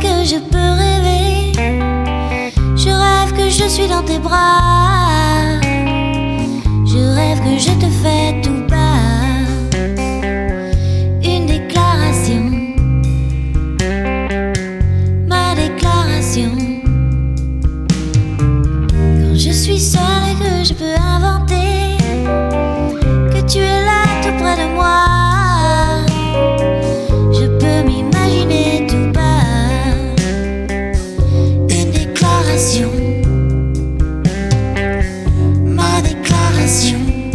que je peux rêver. Je rêve que je suis dans tes bras. Je rêve que je te fais tout bas une déclaration, ma déclaration. Quand je suis seule et que je peux inventer que tu es là tout près de moi, je peux m'imaginer tout bas une déclaration, ma déclaration.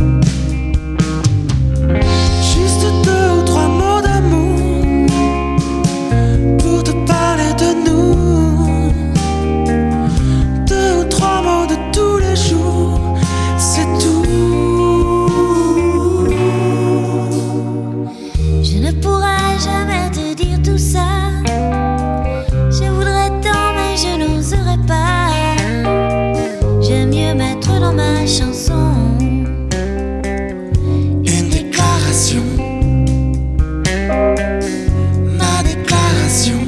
Juste 2 ou 3 mots d'amour pour te parler de nous. 2 ou 3 mots de tous les jours, c'est tout. Je ne pourrai jamais te dire tout ça. Je voudrais tant mais je n'oserais pas. J'aime mieux mettre dans ma chanson une déclaration, ma déclaration.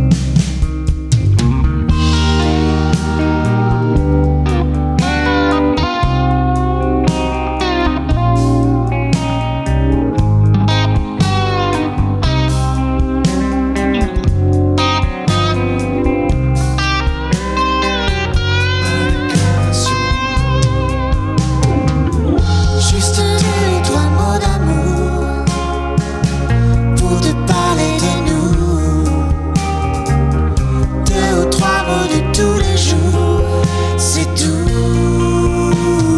Juste 2 ou 3 mots d'amour pour te parler de nous. 2 ou 3 mots de tous les jours, c'est tout.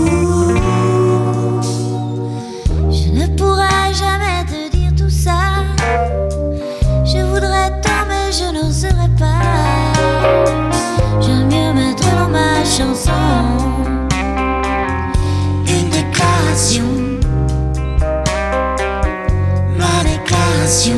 Je ne pourrai jamais te dire tout ça. Je voudrais tant mais je n'oserais pas. J'aime mieux mettre dans ma chanson une déclaration, ma déclaration.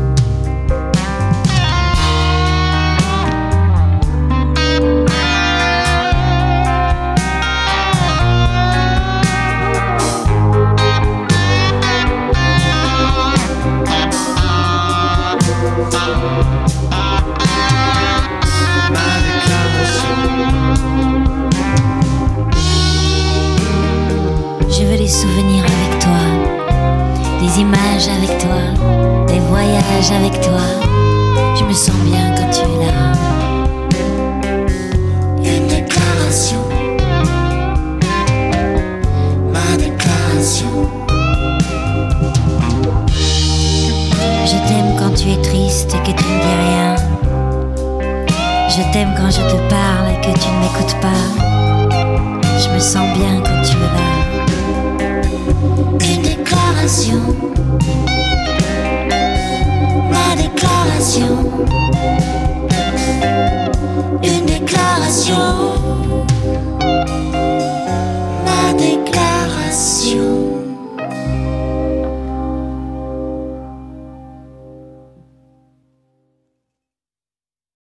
Je veux des souvenirs avec toi, des images avec toi, des voyages avec toi. Je me sens bien quand tu es là. Une déclaration, ma déclaration. Je t'aime quand tu es triste et que tu ne dis rien. Je t'aime quand je te parle et que tu ne m'écoutes pas. Je me sens bien quand tu es là. Une déclaration.